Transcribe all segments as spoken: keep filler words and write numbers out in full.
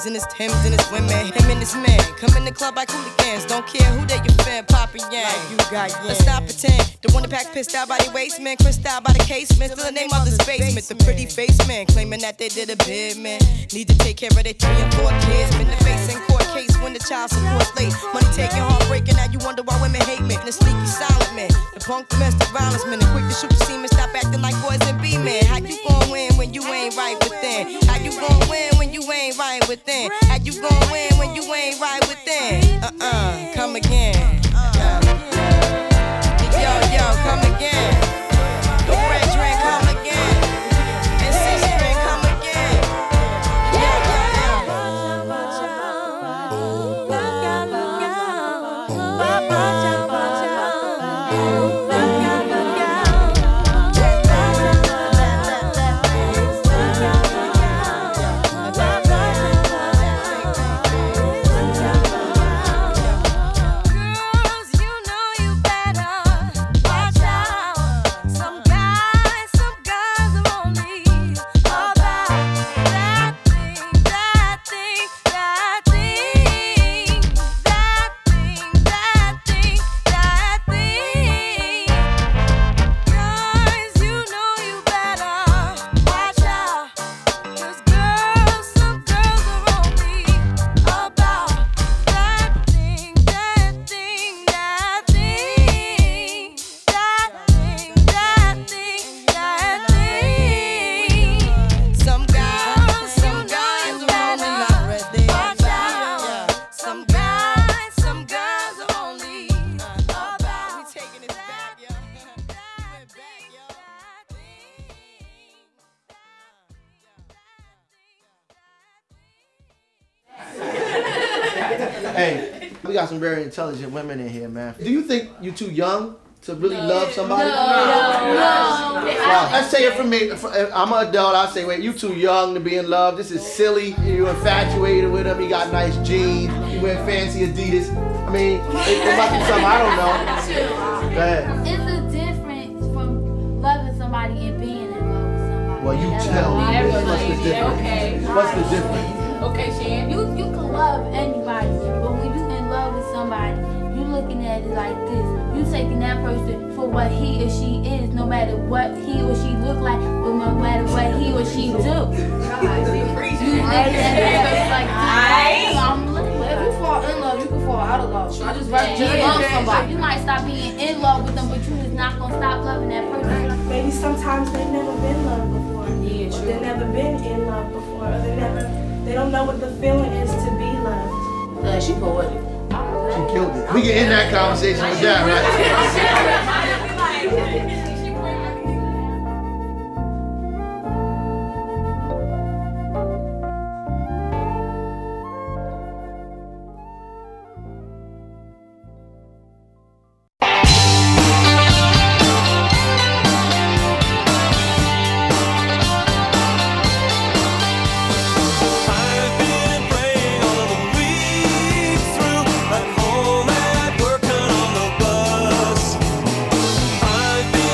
and his Timbs and his women, him and his man. Come in the club like hooligans, don't care who they your fan, Papa Yang. Like you got yeah. Let's stop pretend. The one that pack pissed out by the waist, man, crissed out by the casement. Still the name of the basement. The pretty face man, claiming that they did a bid, man. Need to take care of their three and four kids. Been the face in court case when the child support's late. Money taking, heartbreaking, now you wonder why women hate me. The sneaky silent man, the punk domestic violence man, the quick to shoot the semen, stop acting like boys and be men. How you gon' win when you ain't right within? How you gon' win when you ain't right within? How you gon' win when you ain't right within? Uh-uh, come again. Uh, yo, yo, come again. The red drink, come again. And six drink, come again. Yeah, yeah, Hey, we got some very intelligent women in here, man. Do you think you're too young to really no. love somebody? No, no, no. Well, let's say it from me. I'm an adult. I say, wait, you too young to be in love. This is silly. You're infatuated with him. He got nice jeans. He wear fancy Adidas. I mean, it, it must be something I don't know. Go ahead. It's a difference from loving somebody and being in love with somebody. Well, you tell me. What's the difference? Okay. What's the difference? Okay, Shan. You you can love anybody, but when you in love with somebody, you looking at it like this. You taking that person for what he or she is, no matter what he or she look like, or no matter what he or she do. You looking at it like this. I'm looking. If you fall in love, you can fall out of love. I just rather just love somebody. You might stop being in love with them, but you is not gonna stop loving that person. Maybe sometimes they've never been loved before. Yeah, true. They've never been in love before. Or they never. They don't know what the feeling is to be loved. Uh, she poetic. She killed it. We can end that conversation with that, right? I've been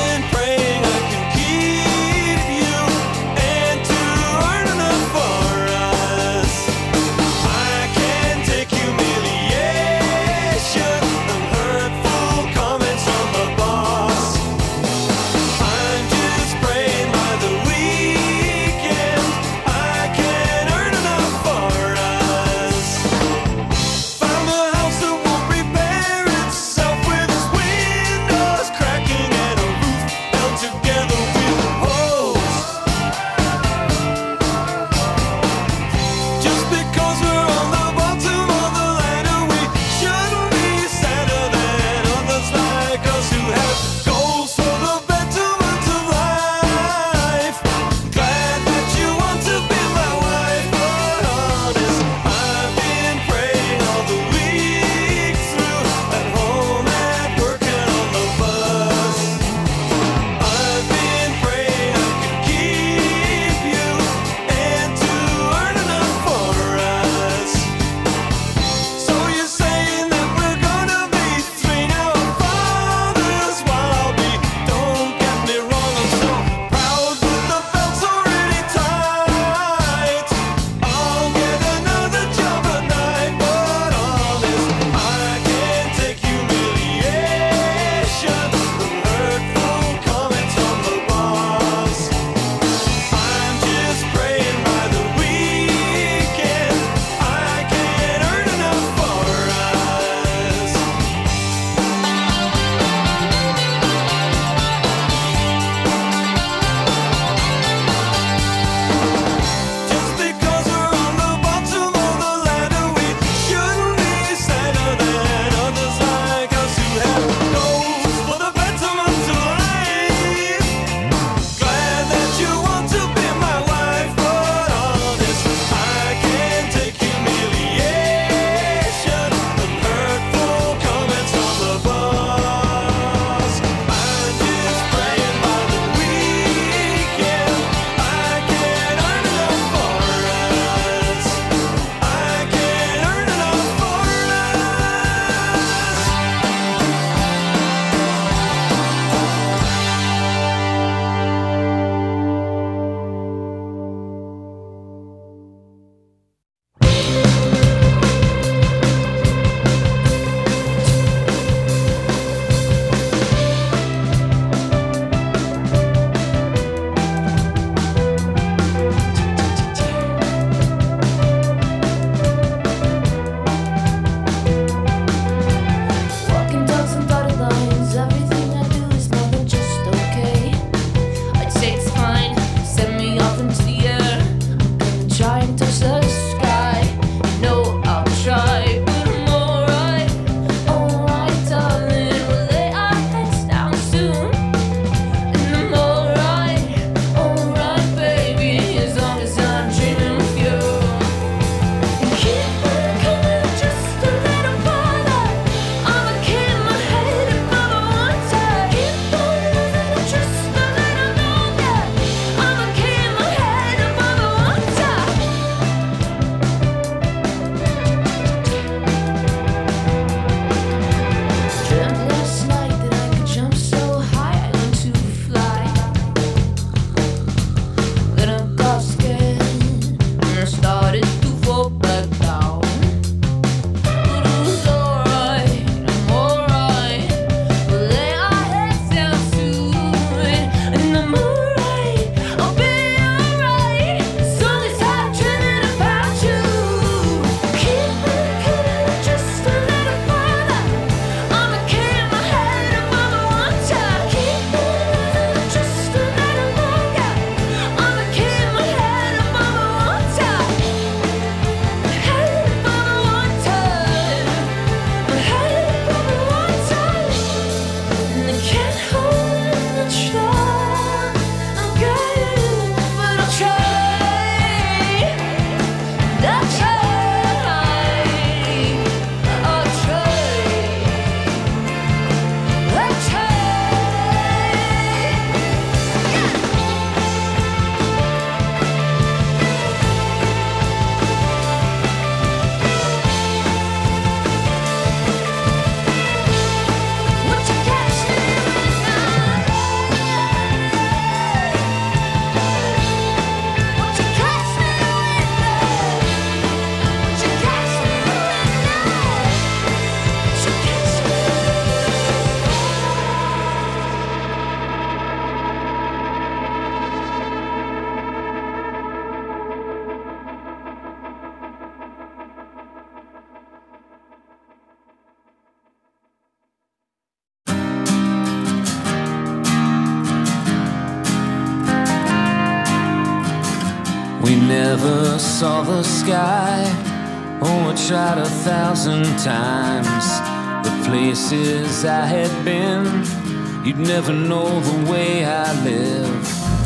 never saw the sky. Oh, I tried a thousand times. The places I had been, you'd never know the way I live.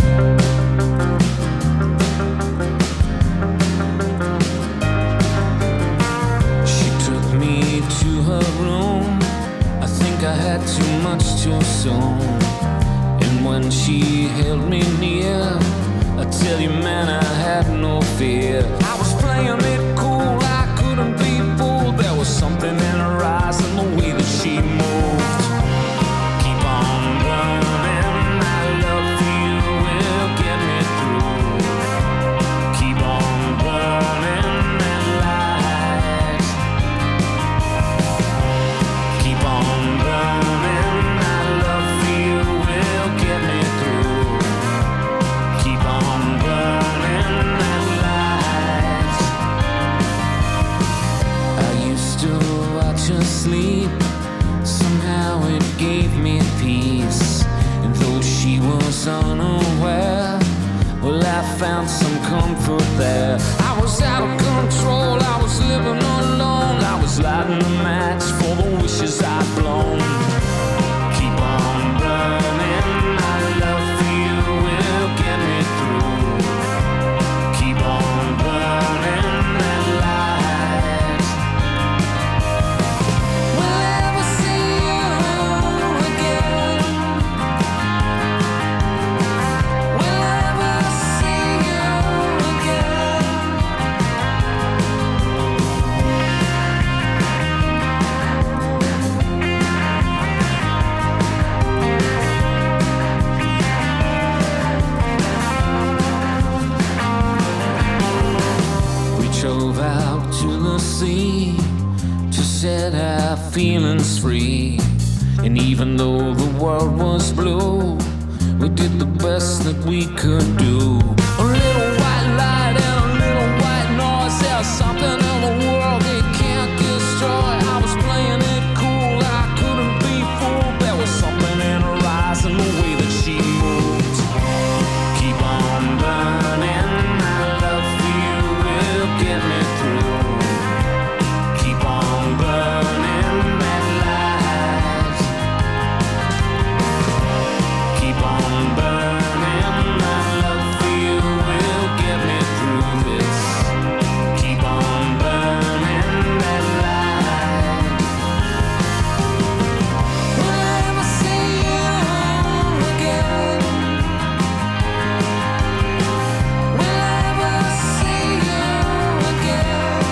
She took me to her room. I think I had too much too soon. And when she held me near, I tell you, man, I had no fear. I was playing it cool, I couldn't be fooled. There was something in her eyes and the way that she moved. Keep on running, my love for you will get me through. Keep on burning that light. Keep on burning, my love for you will get me through. Keep on burning that light. I used to watch her sleep. Somehow it gave me peace. And though she was unaware, well, I found some comfort there. I was out of control, I was living alone. I was lighting a match for the wishes I'd blown. Keep on burning, my love for you will get me through. Keep on burning that light. Will I ever see you again? Will I ever see you again? We drove out to the sea to set our feelings free. And even though the world was blue, we did the best that we could do. A little white light and a little white noise. There's something in the world they can't destroy. I was playing it cool, I couldn't be fooled. There was something in her eyes and the way that she moved. Keep on burning, my love for you will get me through. Keep on burning that light. Keep on burning, my love for you will get me through this. Keep on burning that light. Will I ever see you again? Will I ever see you again?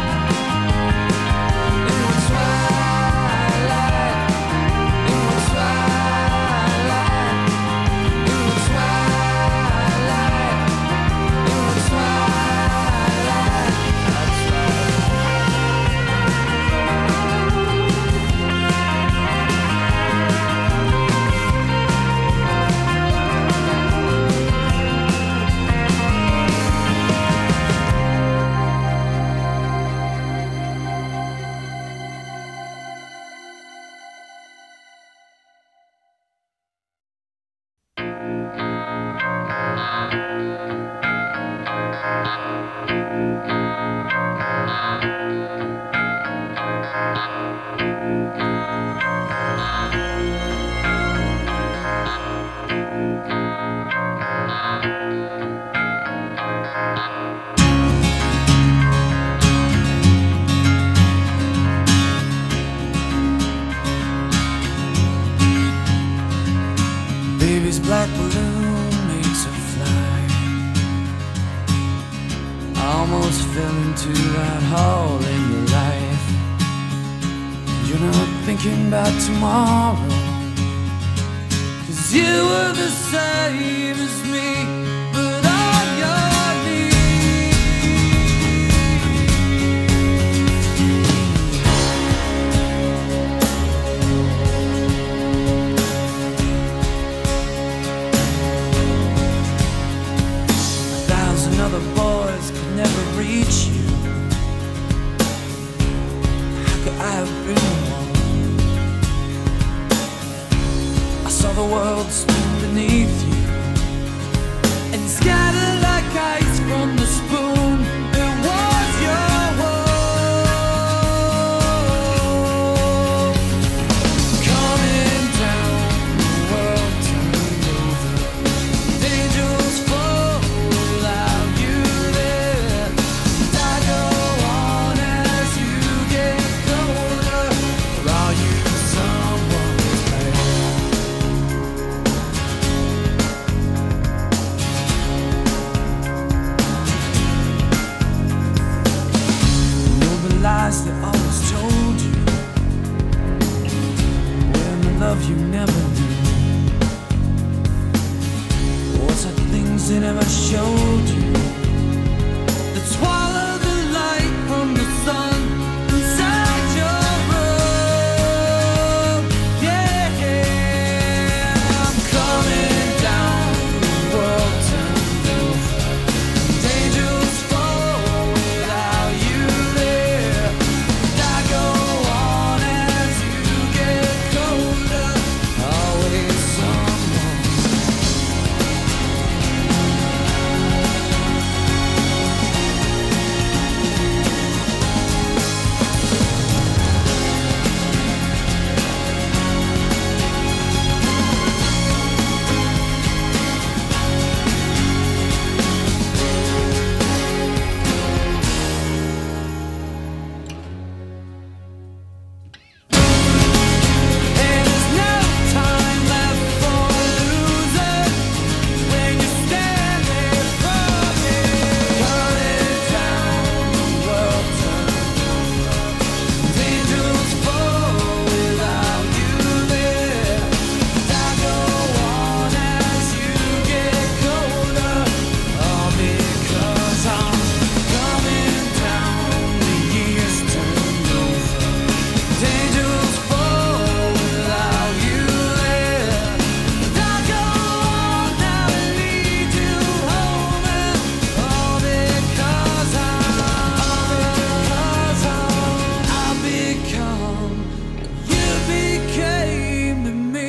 In the twilight, in the twilight, in the twilight, in the twilight. That's right. Baby's black balloon makes her fly. I almost fell into that hole in your life. You're not thinking about tomorrow, 'cause you were the same as me, but on your knees. A thousand other boys could never reach you. How could I have been one? I saw the world spin beneath you and scatter like ice from the spoon. lies they always told you, when the love you never knew, what's the things they never showed you, that swallow the light from the sun inside your room. Yeah, I'm coming down, the world turned over, angels fall without you there. I go on as you get colder, always someone. And there's no time left for losers when you stand there for me. Coming down, the world turned over, angels fall without you there. I go on as you get colder, all because I'm coming down. The years turn over, angels fall without you there. I go on now and lead you home, and all because I'm, I become, you became to me.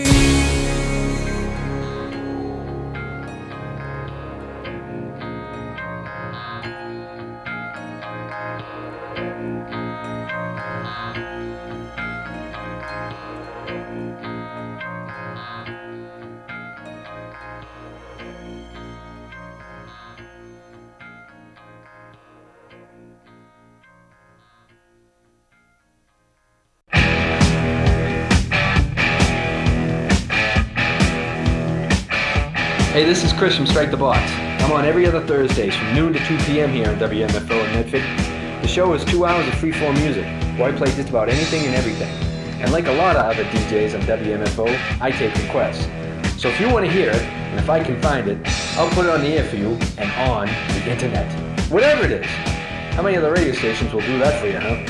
Hey, this is Chris from Strike the Box. I'm on every other Thursdays from noon to two p.m. here on W M F O in Medford. The show is two hours of free-form music, where I play just about anything and everything. And like a lot of other D Js on W M F O, I take requests. So if you want to hear it, and if I can find it, I'll put it on the air for you and on the internet. Whatever it is. How many other radio stations will do that for you, huh?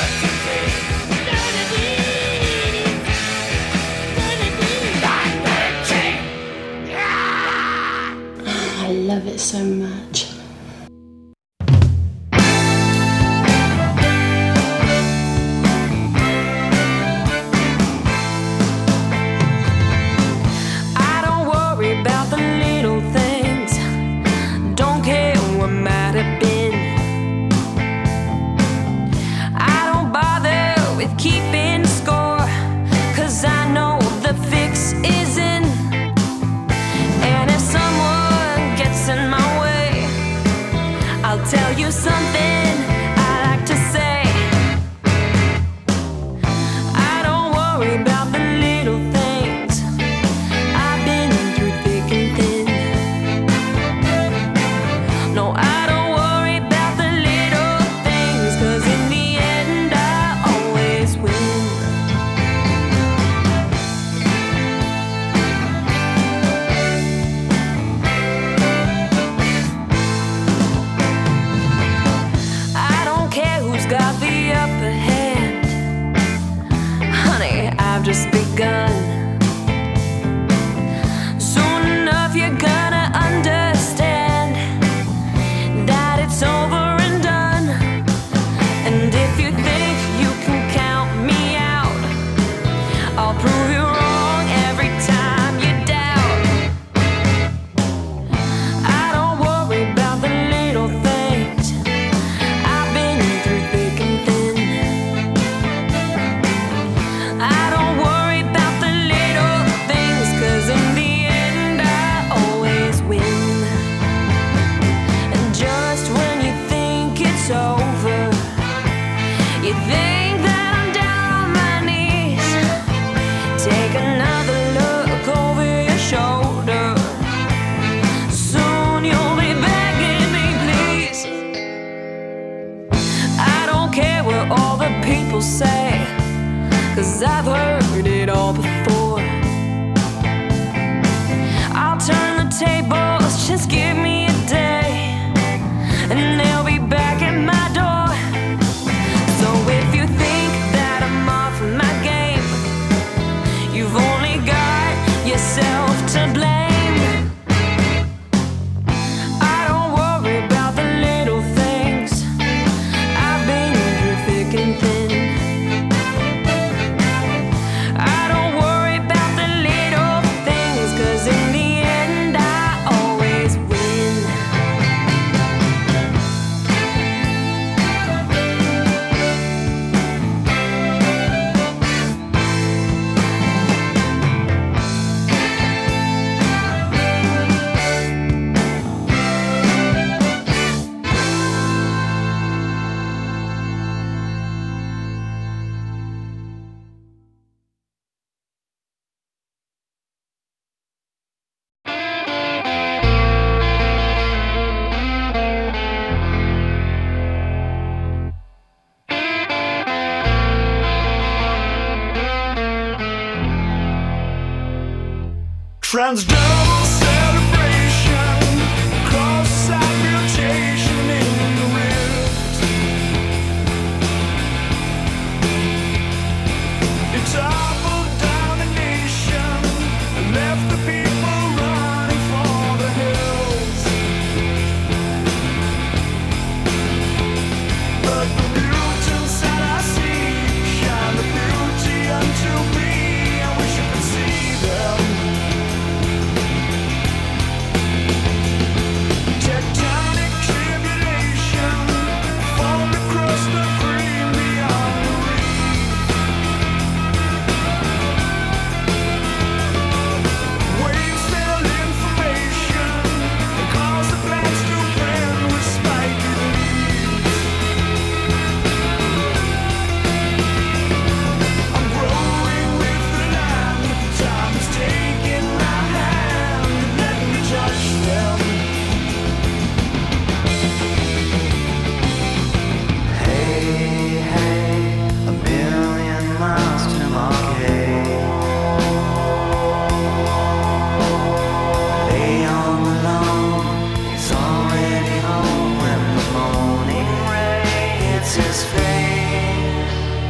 I love it so much. I don't worry about the little things, don't care what might have been. I don't bother with keeping score, 'cause I know the fix is in. And if someone gets in my way, say, 'cause I've heard it all before. I'll turn the tables, just give me a day, and they'll be back at my door. So if you think that I'm off my game, you've only got yourself to blame. I don't worry about the little things, I've been through thick and thin. I don't worry about the little things, 'cause in the end I always win. Transdermal celebration, cross-side mutation in the rift. It toppled down the nation and left the people running for the hills. But the mutants that I see shine the beauty unto me. I wish you could see them. Tectonic tribulation formed across the green beyond the reef. Waves fell information and caused the plants to blend with spiky leaves. I'm growing with the land. Time is taking my hand and let me touch them. Hey, hey, a million miles to Marquette. Lay on the lawn, he's already home when the morning rain hits his face.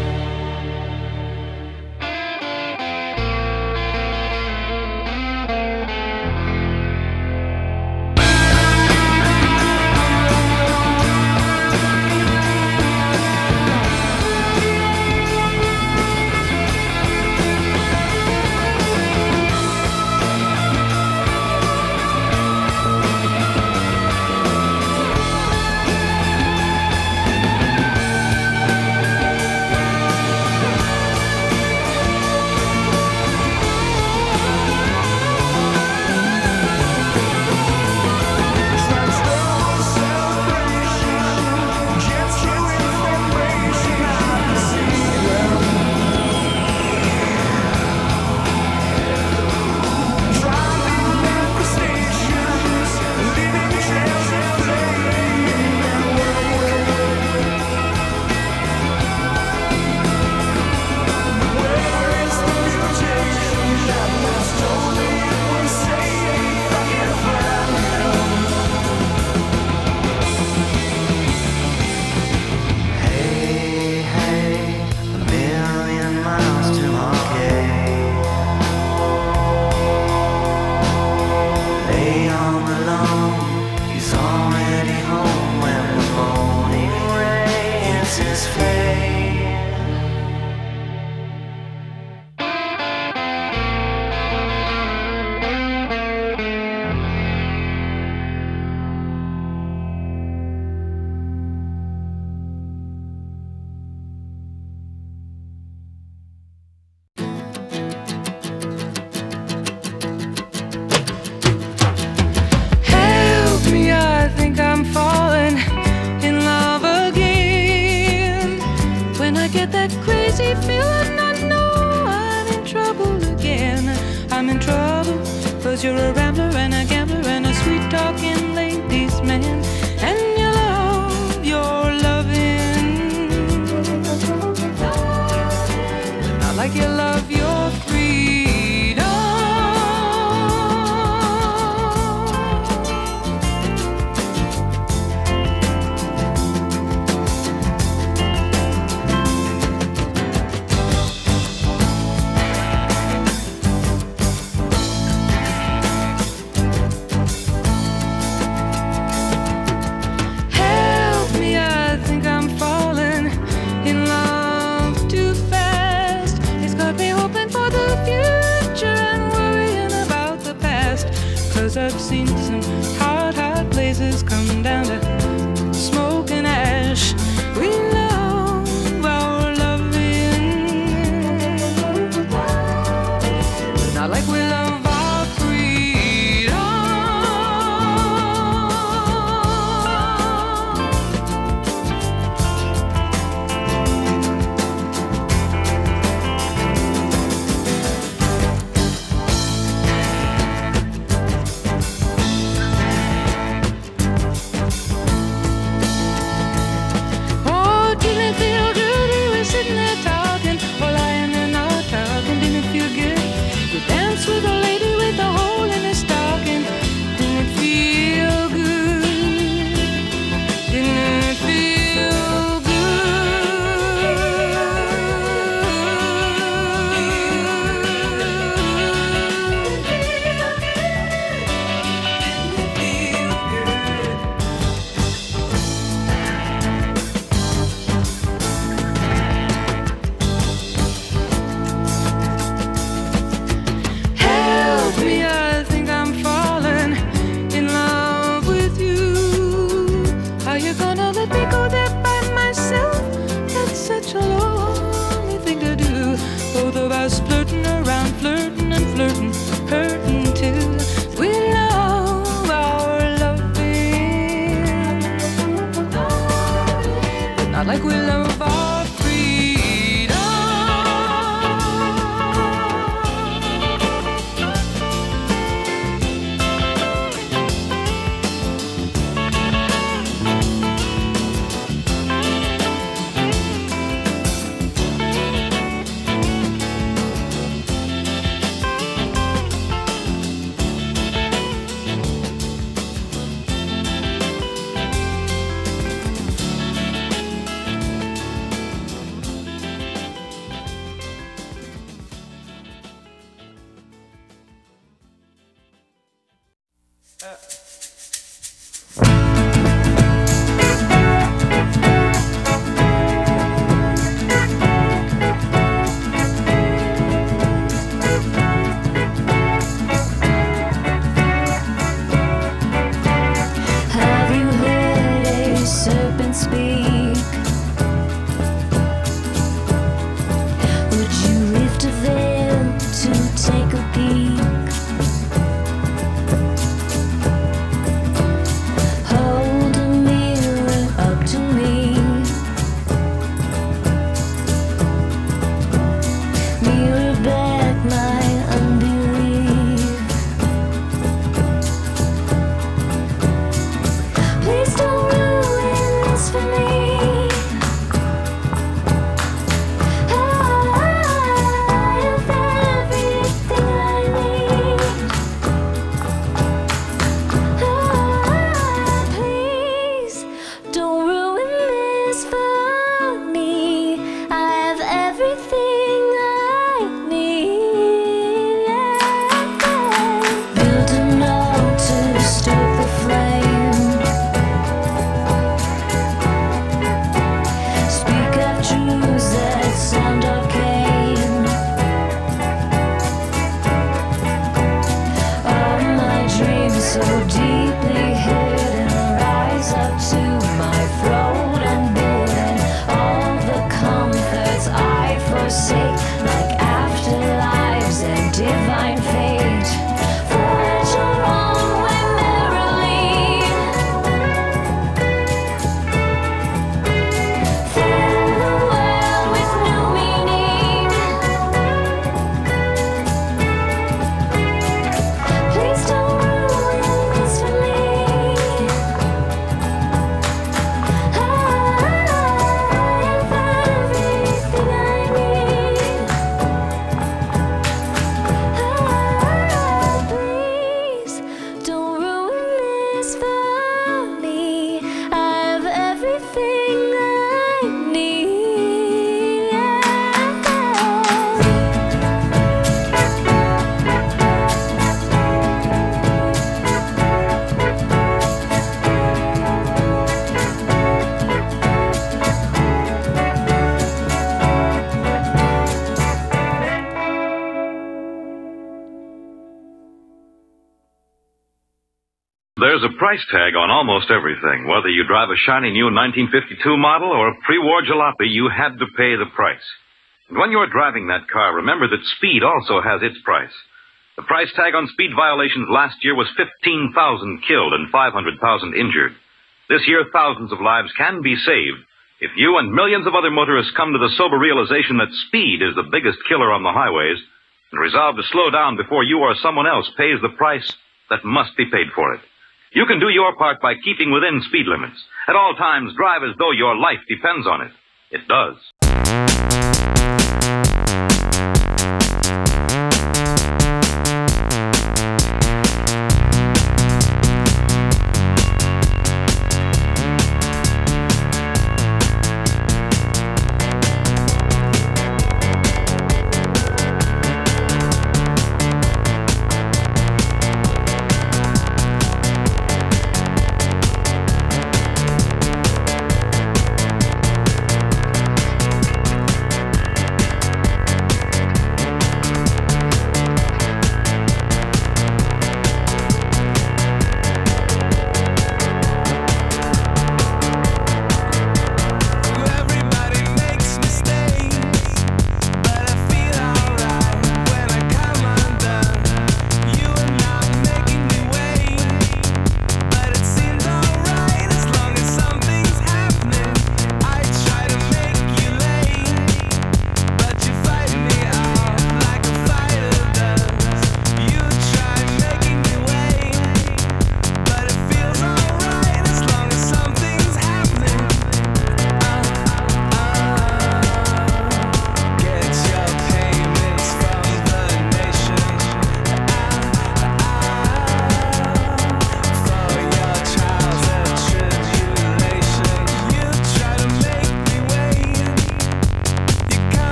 Transdermal celebration, jet chewing formation, I can see them. Driving manifestations, leaving trails of flame in their way. Where is the mutation that was totally unsafe? I can't find them. Hey, hey, a million miles to Marquette. Lay on the lawn, he's already home when the morning rain hits his face. Help me, I think I'm falling in love again. When I get that crazy feeling, I know I'm in trouble again. I'm in trouble, 'cause you're a rambler and a gambler and a sweet talking ladies man. And you love your loving. 'cause I've seen some hot, hot places come down to smoke and ash. We love our loving, not like we love our freedom. Oh, didn't it feel good? We were sitting there talking, or lying there not talking. Didn't it feel good? You danced with a lady with a hole in her stocking. Didn't it feel good? Didn't it feel Help me, I think I'm falling in love with you. Are you gonna let me go there by myself? That's such a lonely thing to do. Both of us flirting around, flirting and flirting, hurting too. We love our loving, but not like we love our freedom. Have you heard a serpent speak? Would you lift a veil to take a peek? Hold a mirror up to me. Mirror back my unbelief. Please don't ruin this for me. I have everything I need. Please don't ruin this for me. I have everything I need. Build an altar, stoke the flame. Speak of truths that sound arcane. All my dreams so deeply hidden rise up to my throat unbidden. All the comforts I forsake, like afterlives and divine fate. Forge your own way merrily. Fill the world with new meaning. Please don't ruin this for me. I have everything I need. There's a price tag on almost everything. Whether you drive a shiny new nineteen fifty-two model or a pre-war jalopy, you had to pay the price. And when you're driving that car, remember that speed also has its price. The price tag on speed violations last year was fifteen thousand killed and five hundred thousand injured. This year, thousands of lives can be saved if you and millions of other motorists come to the sober realization that speed is the biggest killer on the highways and resolve to slow down before you or someone else pays the price that must be paid for it. You can do your part by keeping within speed limits. At all times, drive as though your life depends on it. It does.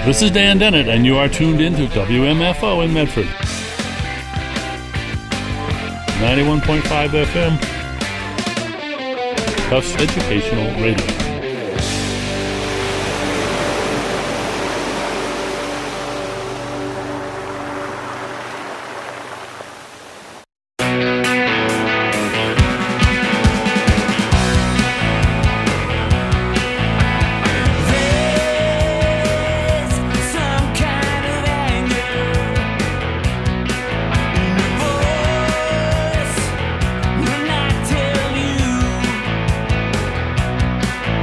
This is Dan Dennett, and you are tuned in to W M F O in Medford. ninety-one point five F M. Tufts Educational Radio. When I tell you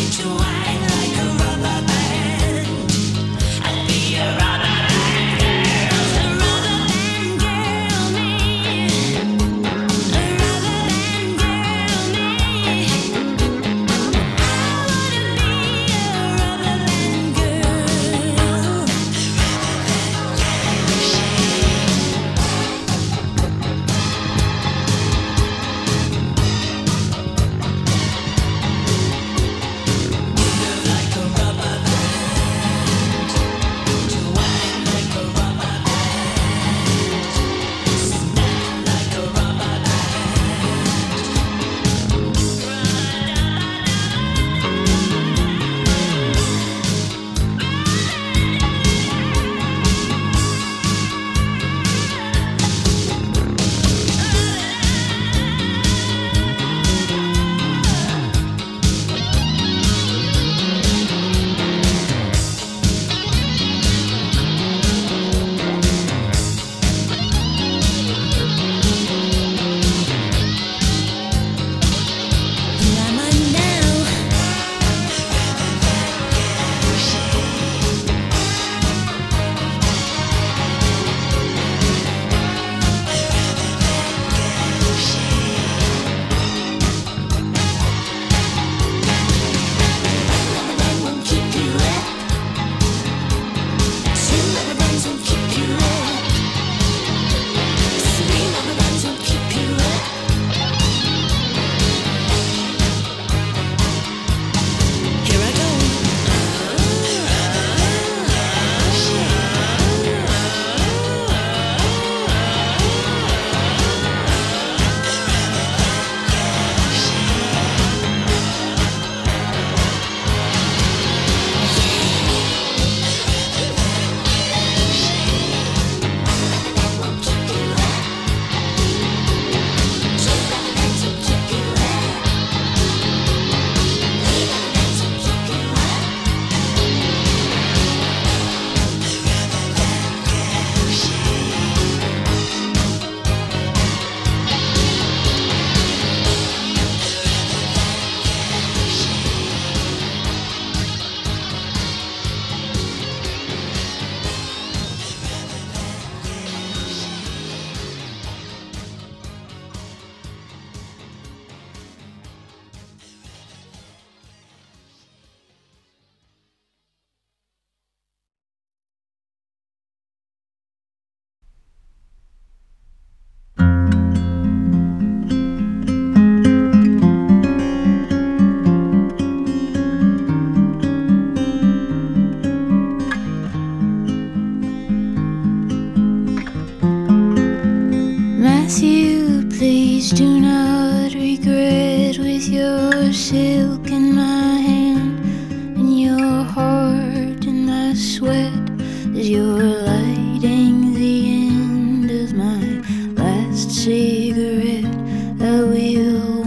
silk in my hand and your heart in my sweat as you're lighting the end of my last cigarette. I will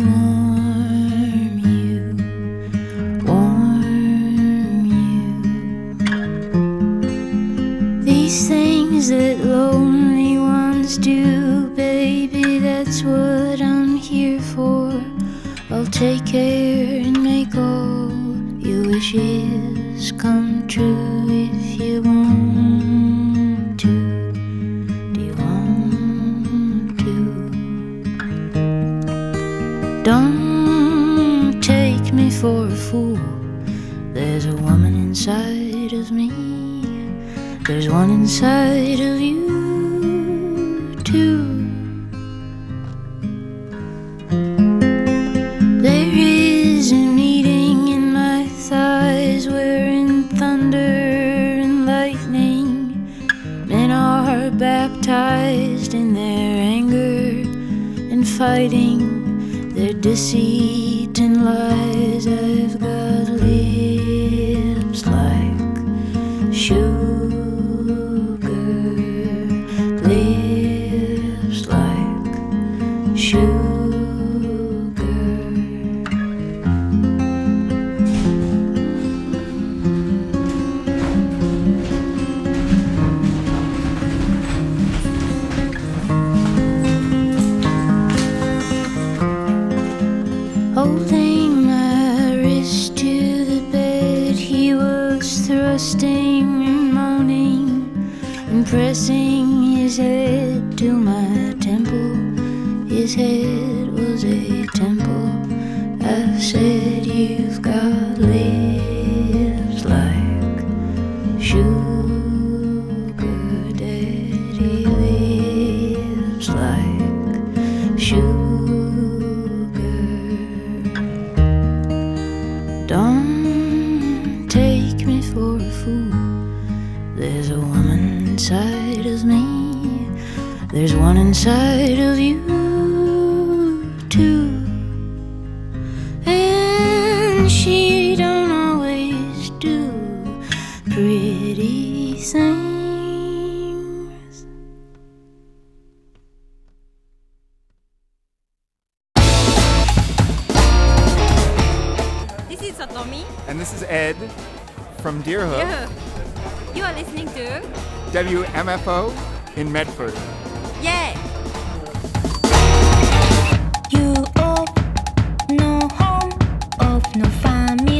warm you, warm you. These things that lonely ones do, baby, that's what I'm here for. I'll take care and make all your wishes come true if you want to. Do you want to? Don't take me for a fool. There's a woman inside of me. There's one inside of you too. Baptized in their anger and fighting their deceit and lies. I've got lips like sugar, lips like sugar. pressing his head to my temple. His head was a temple. I said, you've got lips like sugar, daddy, lips like sugar. Don't take me for a fool. There's a woman inside of me. There's one inside of you too. And she don't always do pretty things. This is Satomi. And this is Ed from Deerhook. Yeah. You are listening to W M F O in Medford. Yeah.